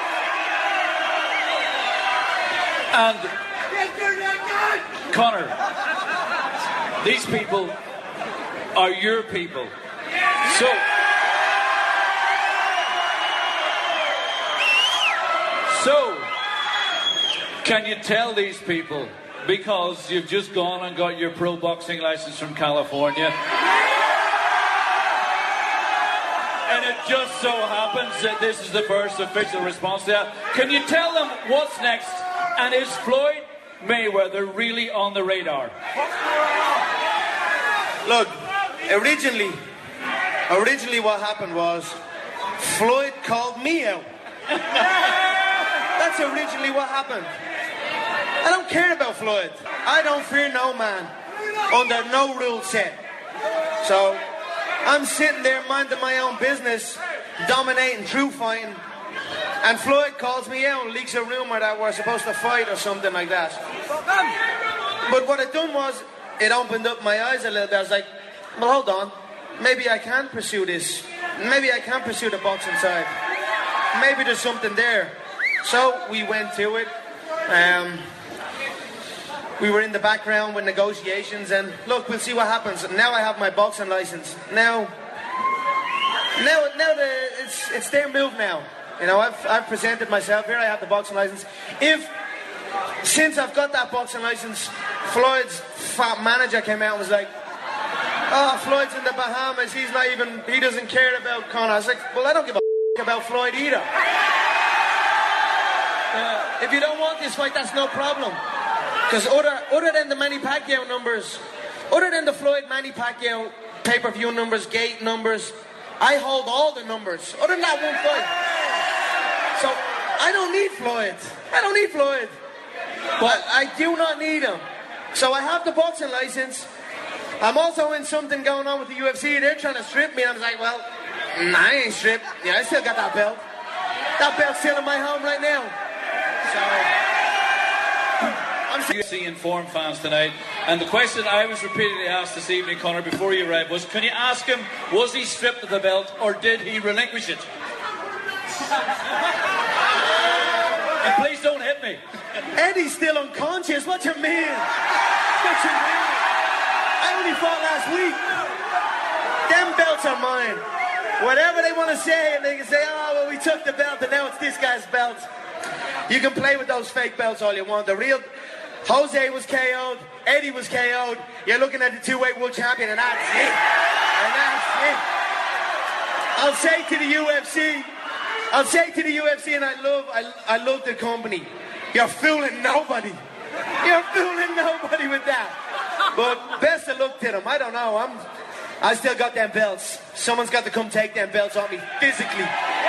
And Conor, these people are your people. So So, can you tell these people, because you've just gone and got your pro boxing license from California, and it just so happens that this is the first official response to that, can you tell them what's next, and is Floyd Mayweather really on the radar? Look, originally what happened was Floyd called me out. That's originally what happened. I don't care about Floyd. I don't fear no man under no rule set. So I'm sitting there minding my own business, dominating, true fighting, and Floyd calls me out and leaks a rumor that we're supposed to fight or something like that. But what it done was, it opened up my eyes a little bit. I was like, well, hold on. Maybe I can pursue this. Maybe I can pursue the boxing side. Maybe there's something there. So we went to it. We were in the background with negotiations, and look, we'll see what happens. Now I have my boxing license. Now it's their move now. You know, I've presented myself here. I have the boxing license. Since I've got that boxing license, Floyd's fat manager came out and was like, "Oh, Floyd's in the Bahamas. He doesn't care about Conor." I was like, "Well, I don't give a about Floyd either. If you don't want this fight, that's no problem. Because other than the Manny Pacquiao numbers, other than the Floyd Manny Pacquiao pay-per-view numbers, gate numbers, I hold all the numbers. Other than that one fight. So I don't need Floyd. But I do not need him. So I have the boxing license. I'm also in something going on with the UFC. They're trying to strip me. And I was like, well, I ain't stripped. Yeah, I still got that belt. That belt's still in my home right now. So I'm UFC Informed fans tonight, and the question I was repeatedly asked this evening, Conor, before you arrived was, can you ask him, was he stripped of the belt or did he relinquish it? And please don't hit me. Eddie's still unconscious. What you mean? I only fought last week. Them belts are mine. Whatever they want to say, and they can say, oh, well, we took the belt and now it's this guy's belt. You can play with those fake belts all you want. The real Jose was KO'd, Eddie was KO'd. You're looking at the two-weight world champion, and that's it. I'll say to the UFC, and I love the company. You're fooling nobody. You're fooling nobody with that. But best of luck to them. I don't know. I still got them belts. Someone's got to come take them belts off me physically.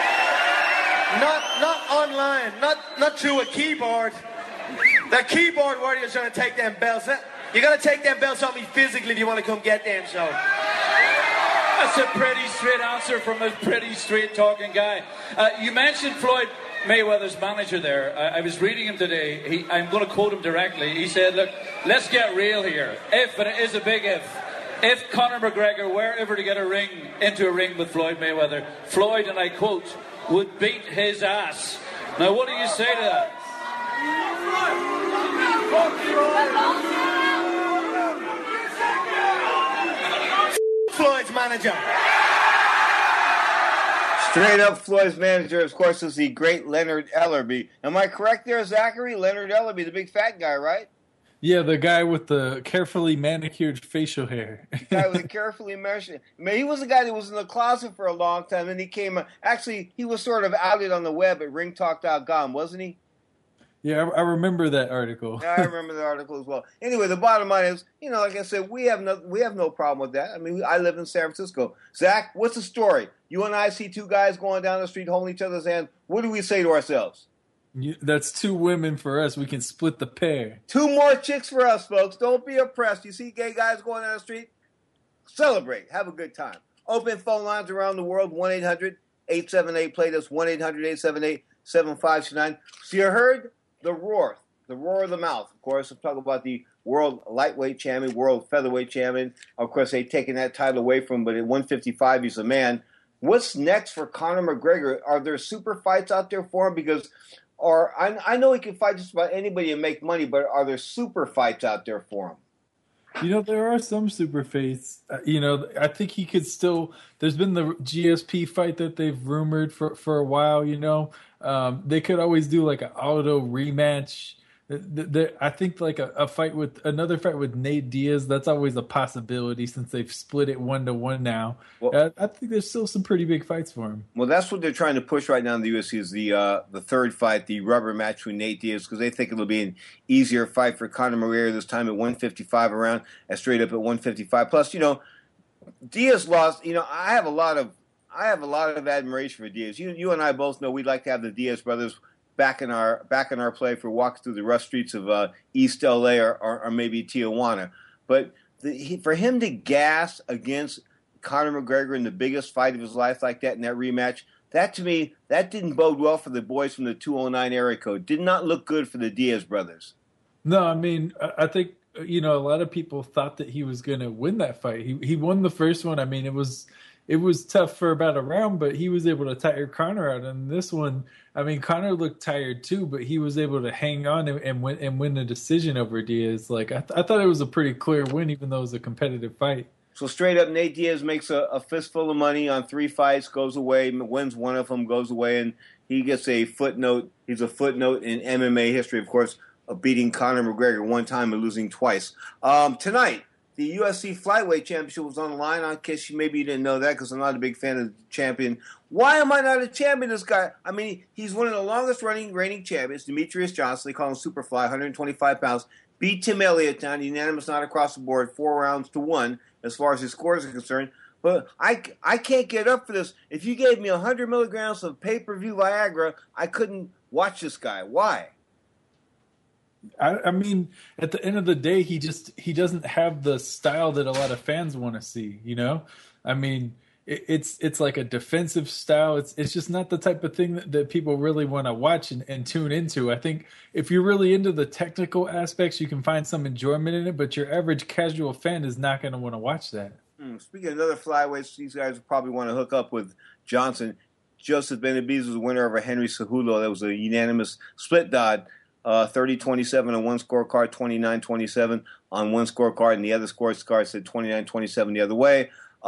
Not online, not through a keyboard. The keyboard warrior's trying to take them belts. You got to take them belts off me physically if you want to come get them, so. That's a pretty straight answer from a pretty straight talking guy. You mentioned Floyd Mayweather's manager there. I was reading him today. I'm going to quote him directly. He said, look, let's get real here. If, and it is a big if Conor McGregor were ever to get into a ring with Floyd Mayweather, Floyd, and I quote, would beat his ass. Now, what do you say to that? Floyd's manager. Straight up, Floyd's manager, of course, is the great Leonard Ellerbe. Am I correct there, Zachary? Leonard Ellerbe, the big fat guy, right? Yeah, the guy with the carefully manicured facial hair. The guy with the carefully manicured. I mean, he was the guy that was in the closet for a long time, and he came. Actually, he was sort of outed on the web at ringtalk.com, wasn't he? Yeah, I remember that article. Yeah, I remember the article as well. Anyway, the bottom line is, like I said, we have no problem with that. I mean, I live in San Francisco. Zach, what's the story? You and I see two guys going down the street holding each other's hands. What do we say to ourselves? That's two women for us. We can split the pair. Two more chicks for us, folks. Don't be oppressed. You see gay guys going down the street? Celebrate. Have a good time. Open phone lines around the world, 1-800-878-PLAY. That's 1-800-878-7529. So you heard the roar of the mouth. Of course, I'm talking about the world lightweight champion, world featherweight champion. Of course, they've taken that title away from him, but at 155, he's a man. What's next for Conor McGregor? Are there super fights out there for him? Because I know he can fight just about anybody and make money, but are there super fights out there for him? There are some super fights. I think he could still. There's been the GSP fight that they've rumored for a while. They could always do like an auto rematch. I think like another fight with Nate Diaz, that's always a possibility since they've split it 1-1 now. Well, I think there's still some pretty big fights for him. Well, that's what they're trying to push right now in the UFC is the third fight, the rubber match with Nate Diaz, because they think it'll be an easier fight for Conor McGregor this time at 155 around, and straight up at 155. Plus, Diaz lost. I have a lot of admiration for Diaz. You and I both know we'd like to have the Diaz brothers back in our play for walks through the rough streets of East LA or maybe Tijuana. But for him to gas against Conor McGregor in the biggest fight of his life like that in that rematch, that to me, that didn't bode well for the boys from the 209 area code. Did not look good for the Diaz brothers. No, I mean, I think, a lot of people thought that he was going to win that fight. He won the first one. I mean, it was tough for about a round, but he was able to tire Conor out. And this one, I mean, Conor looked tired too, but he was able to hang on and win the decision over Diaz. Like I thought it was a pretty clear win, even though it was a competitive fight. So straight up, Nate Diaz makes a fistful of money on 3 fights, goes away, wins one of them, goes away, and he gets a footnote. He's a footnote in MMA history, of course, of beating Conor McGregor one time and losing twice. Tonight, the UFC Flyweight Championship was on the line. In case maybe you didn't know that, because I'm not a big fan of the champion. Why am I not a champion? This guy. I mean, he's one of the longest reigning champions, Demetrius Johnson. They call him Superfly, 125 pounds. Beat Tim Elliott down, unanimous, not across the board, 4-1 as far as his scores are concerned. But I can't get up for this. If you gave me 100 milligrams of pay-per-view Viagra, I couldn't watch this guy. Why? I mean, at the end of the day, he doesn't have the style that a lot of fans want to see. I mean, it's like a defensive style. It's just not the type of thing that people really want to watch and tune into. I think if you're really into the technical aspects, you can find some enjoyment in it. But your average casual fan is not going to want to watch that. Speaking of other flyweights, these guys probably want to hook up with Johnson. Joseph Benavidez was the winner over Henry Cejudo. That was a unanimous split dot. 30-27 on one scorecard, 29-27 on one scorecard, and the other scorecard said 29-27 the other way.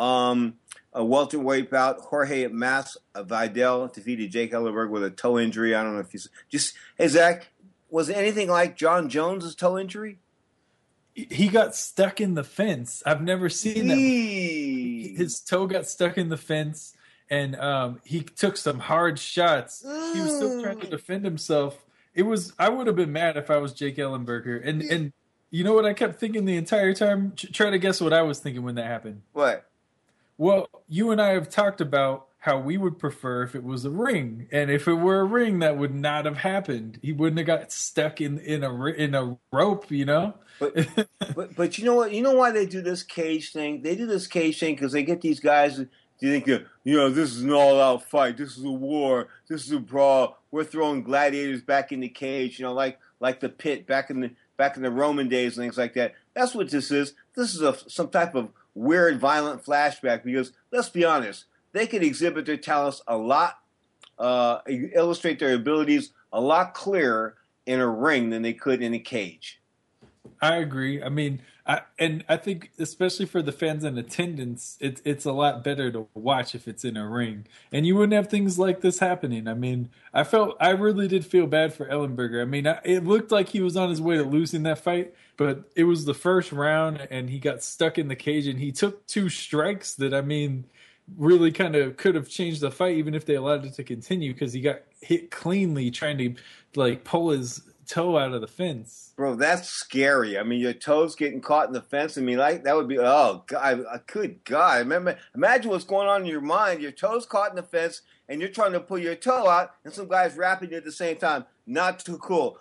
A welterweight bout, Jorge Masvidal defeated Jake Ellenberg with a toe injury. I don't know if he's hey, Zach, was it anything like John Jones' toe injury? He got stuck in the fence. I've never seen that. His toe got stuck in the fence, and he took some hard shots. He was still trying to defend himself. I would have been mad if I was Jake Ellenberger. And you know what I kept thinking the entire time? Try to guess what I was thinking when that happened. What? Well, you and I have talked about how we would prefer if it was a ring. And if it were a ring, that would not have happened. He wouldn't have got stuck in a rope, But you know what? You know why they do this cage thing? They do this cage thing because they get these guys – do you think, this is an all-out fight? This is a war. This is a brawl. We're throwing gladiators back in the cage, like the pit back in the Roman days and things like that. That's what this is. This is some type of weird, violent flashback because, let's be honest, they can exhibit their talents a lot, illustrate their abilities a lot clearer in a ring than they could in a cage. I agree. I mean, I think especially for the fans in attendance, it's a lot better to watch if it's in a ring, and you wouldn't have things like this happening. I mean, I really did feel bad for Ellenberger. I mean, it looked like he was on his way to losing that fight, but it was the first round, and he got stuck in the cage, and he took 2 strikes that, I mean, really kind of could have changed the fight, even if they allowed it to continue, because he got hit cleanly trying to pull his toe out of the fence. Bro, that's scary. I mean, your toes getting caught in the fence. I mean, that would be, oh, God, good God. Imagine what's going on in your mind. Your toes caught in the fence, and you're trying to pull your toe out, and some guy's rapping you at the same time. Not too cool.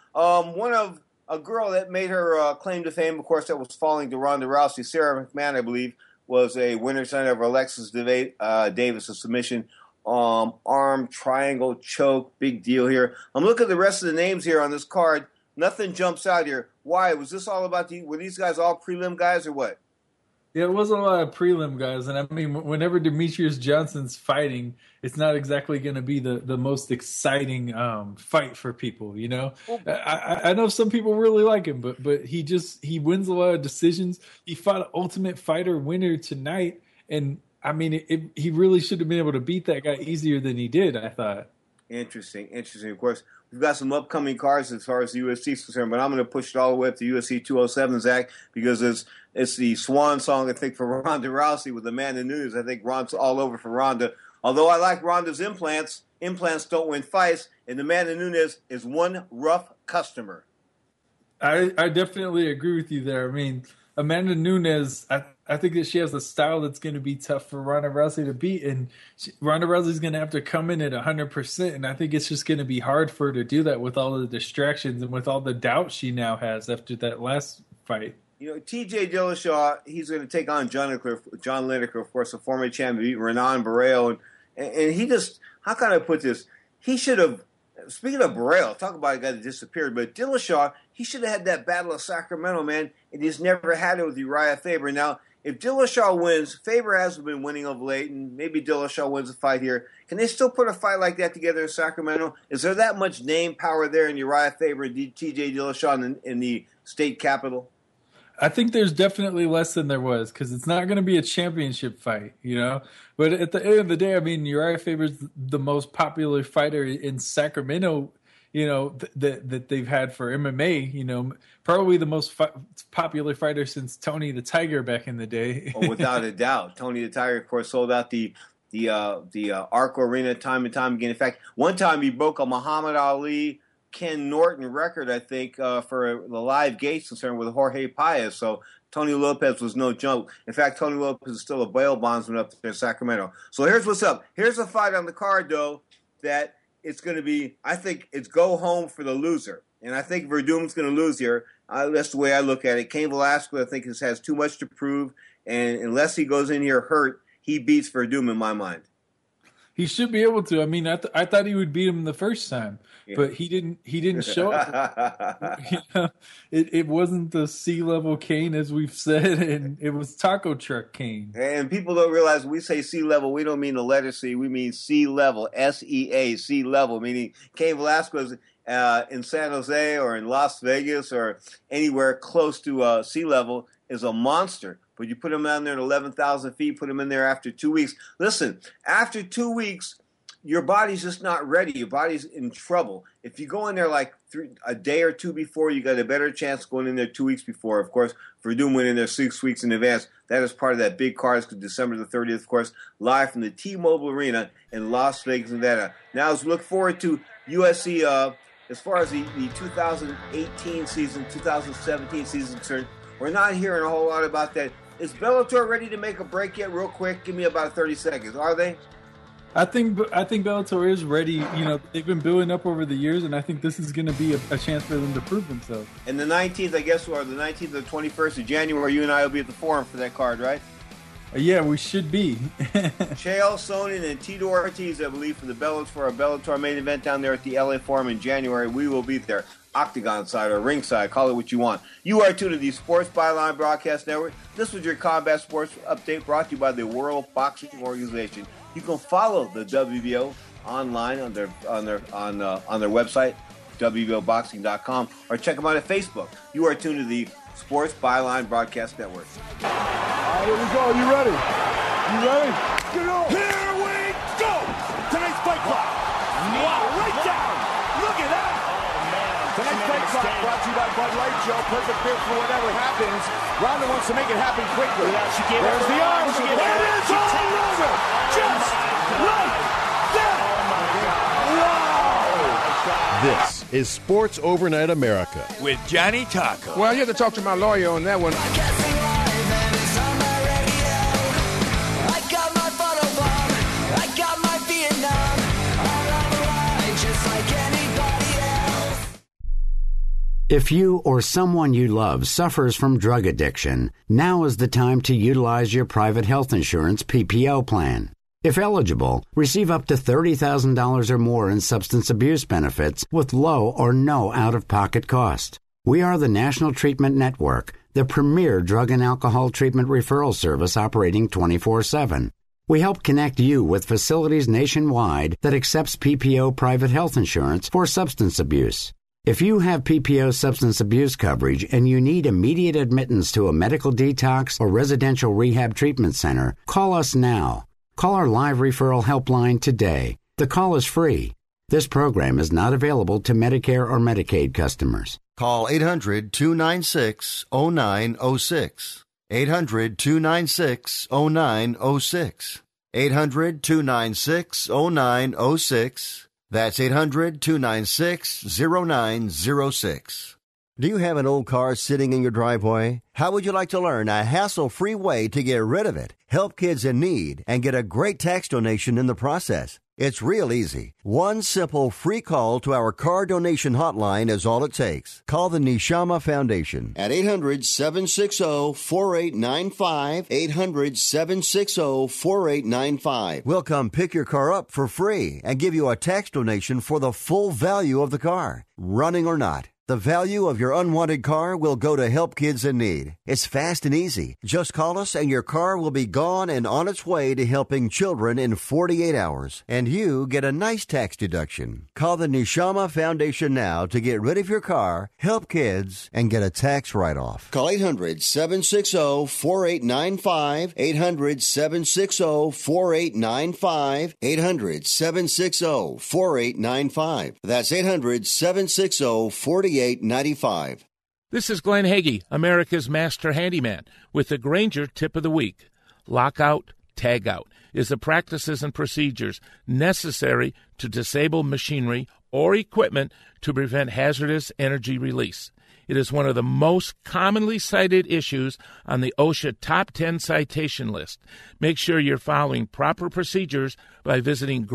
A girl that made her claim to fame, of course, that was falling to Ronda Rousey, Sarah McMahon, I believe, was a winner tonight over Alexis Davis, a submission. Arm, triangle, choke, big deal here. I'm looking at the rest of the names here on this card. Nothing jumps out here. Why? Was this all about were these guys all prelim guys or what? Yeah, it wasn't a lot of prelim guys. And I mean, whenever Demetrius Johnson's fighting, it's not exactly going to be the most exciting fight for people, I know some people really like him, but he wins a lot of decisions. He fought an Ultimate Fighter winner tonight, and I mean, he really should have been able to beat that guy easier than he did, I thought. Interesting. Of course, we've got some upcoming cards as far as the UFC is concerned, but I'm going to push it all the way up to UFC 207, Zach, because it's the swan song, I think, for Ronda Rousey with Amanda Nunes. I think Ron's all over for Ronda. Although I like Ronda's implants don't win fights, and Amanda Nunes is one rough customer. I definitely agree with you there. I mean, Amanda Nunes, I think that she has a style that's going to be tough for Ronda Rousey to beat, and Ronda Rousey's going to have to come in at 100%, and I think it's just going to be hard for her to do that with all the distractions and with all the doubt she now has after that last fight. You know, T.J. Dillashaw, he's going to take on John Lineker, of course, a former champion, beat Renan Barrero, and he just, how can I put this? He should have, speaking of Barrero, talk about a guy that disappeared, but Dillashaw, he should have had that Battle of Sacramento, man, and he's never had it with Uriah Faber. Now, if Dillashaw wins, Faber hasn't been winning of late, and maybe Dillashaw wins a fight here. Can they still put a fight like that together in Sacramento? Is there that much name power there in Uriah Faber and T.J. Dillashaw in the state capital? I think there's definitely less than there was because it's not going to be a championship fight, you know. But at the end of the day, I mean, Uriah Faber's the most popular fighter in Sacramento, you know, that they've had for MMA, you know, probably the most popular fighter since Tony the Tiger back in the day. Oh, without a doubt. Tony the Tiger, of course, sold out the Arco Arena time and time again. In fact, one time he broke a Muhammad Ali, Ken Norton record, I think, for the live gates concern with Jorge Paez. So Tony Lopez was no joke. In fact, Tony Lopez is still a bail bondsman up there in Sacramento. So here's what's up. Here's a fight on the card, though, that it's going to be, I think it's go home for the loser. And I think Verdum's going to lose here. That's the way I look at it. Cain Velasquez, I think, has too much to prove. And unless he goes in here hurt, he beats Verdum in my mind. He should be able to. I mean, I thought he would beat him the first time, but he didn't show up. You know, it wasn't the C-level Cain, as we've said, and it was taco truck Cain. And people don't realize when we say C-level, we don't mean the letter C. We mean C-level, S-E-A, C-level, meaning Cain Velasquez in San Jose or in Las Vegas or anywhere close to C-level is a monster. But you put him down there at 11,000 feet, put him in there after 2 weeks. Listen, after 2 weeks, your body's just not ready. Your body's in trouble. If you go in there like a day or two before, you got a better chance going in there 2 weeks before. Of course, Verdum went in there 6 weeks in advance. That is part of that big card. It's December the 30th, of course, live from the T-Mobile Arena in Las Vegas, Nevada. Now, as we look forward to UFC, as far as the 2018 season, 2017 season concerned, we're not hearing a whole lot about that. Is Bellator ready to make a break yet? Real quick, give me about 30 seconds. Are they? I think Bellator is ready. You know, they've been building up over the years, and I think this is going to be a chance for them to prove themselves. And the 19th, I guess, or the 19th or the 21st of January, you and I will be at the Forum for that card, right? Yeah, we should be. Chael Sonnen and Tito Ortiz, I believe, for a Bellator main event down there at the LA Forum in January. We will be there. Octagon side or ringside, call it what you want. You are tuned to the Sports Byline Broadcast Network. This was your Combat Sports Update brought to you by the World Boxing Organization. You can follow the WBO online on their website, WBOboxing.com, or check them out at Facebook. You are tuned to the Sports Byline Broadcast Network. All right, here we go. You ready? You ready? Get on. Here we go. Tonight's fight clock. Wow, right down. Look at that. Tonight's fight clock brought to you by Bud Light, Joe. Perfect fit for whatever happens. Ronda wants to make it happen quickly. Yeah, there's the arm. It is all over. Just like that. Wow. This is Sports Overnight America with Johnny Taco. Well, you have to talk to my lawyer on that one. If you or someone you love suffers from drug addiction, now is the time to utilize your private health insurance PPO plan. If eligible, receive up to $30,000 or more in substance abuse benefits with low or no out-of-pocket cost. We are the National Treatment Network, the premier drug and alcohol treatment referral service operating 24/7. We help connect you with facilities nationwide that accepts PPO private health insurance for substance abuse. If you have PPO substance abuse coverage and you need immediate admittance to a medical detox or residential rehab treatment center, call us now. Call our live referral helpline today. The call is free. This program is not available to Medicare or Medicaid customers. Call 800-296-0906. 800-296-0906. 800-296-0906. That's 800-296-0906. Do you have an old car sitting in your driveway? How would you like to learn a hassle-free way to get rid of it, help kids in need, and get a great tax donation in the process? It's real easy. One simple free call to our car donation hotline is all it takes. Call the Neshama Foundation at 800-760-4895, 800-760-4895. We'll come pick your car up for free and give you a tax donation for the full value of the car, running or not. The value of your unwanted car will go to help kids in need. It's fast and easy. Just call us and your car will be gone and on its way to helping children in 48 hours. And you get a nice tax deduction. Call the Neshama Foundation now to get rid of your car, help kids, and get a tax write-off. Call 800-760-4895, 800-760-4895, 800-760-4895. That's 800-760-4895. This is Glenn Hagee, America's Master Handyman, with the Grainger Tip of the Week. Lockout, tagout is the practices and procedures necessary to disable machinery or equipment to prevent hazardous energy release. It is one of the most commonly cited issues on the OSHA Top 10 citation list. Make sure you're following proper procedures by visiting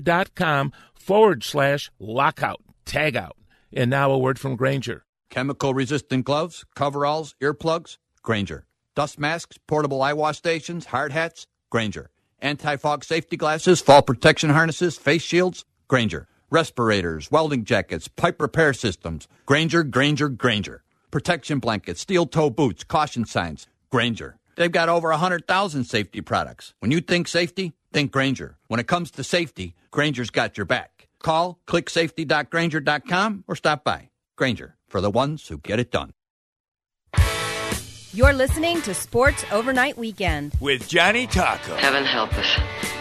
Grainger.com/lockout, tagout. And now a word from Grainger. Chemical-resistant gloves, coveralls, earplugs, Grainger. Dust masks, portable eye wash stations, hard hats, Grainger. Anti-fog safety glasses, fall protection harnesses, face shields, Grainger. Respirators, welding jackets, pipe repair systems, Grainger, Grainger, Grainger. Protection blankets, steel-toe boots, caution signs, Grainger. They've got over 100,000 safety products. When you think safety, think Grainger. When it comes to safety, Grainger's got your back. Call, click safety.grainger.com, or stop by. Grainger, for the ones who get it done. You're listening to Sports Overnight Weekend with Johnny Taco. Heaven help us.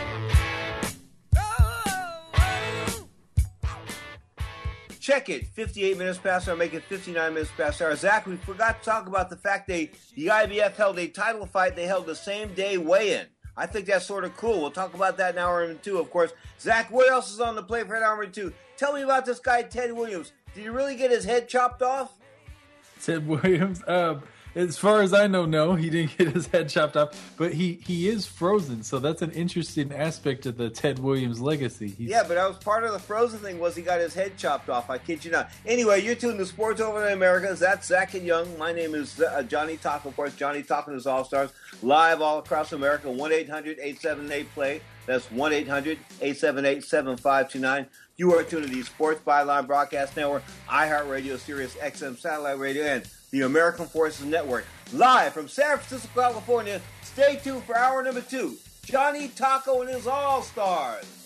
Check it. 58 minutes past hour, make it 59 minutes past hour. Zach, we forgot to talk about the fact the IBF held a title fight. They held the same day weigh-in. I think that's sort of cool. We'll talk about that in hour number 2, of course. Zach, what else is on the plate for hour number 2? Tell me about this guy, Ted Williams. Did he really get his head chopped off? Ted Williams? As far as I know, no, he didn't get his head chopped off. But he is frozen, so that's an interesting aspect of the Ted Williams legacy. Yeah, but that was part of the frozen thing was he got his head chopped off. I kid you not. Anyway, you're tuned to Sports Overnight America. That's Zach and Young. My name is Johnny Taco, of course. Johnny Taco and his All-Stars. Live all across America. 1-800-878-PLAY. That's 1-800-878-7529. You are tuned to the Sports Byline Broadcast Network, iHeartRadio, Sirius XM Satellite Radio, and the American Forces Network. Live from San Francisco, California. Stay tuned for hour number 2. Johnny Taco and his All-Stars.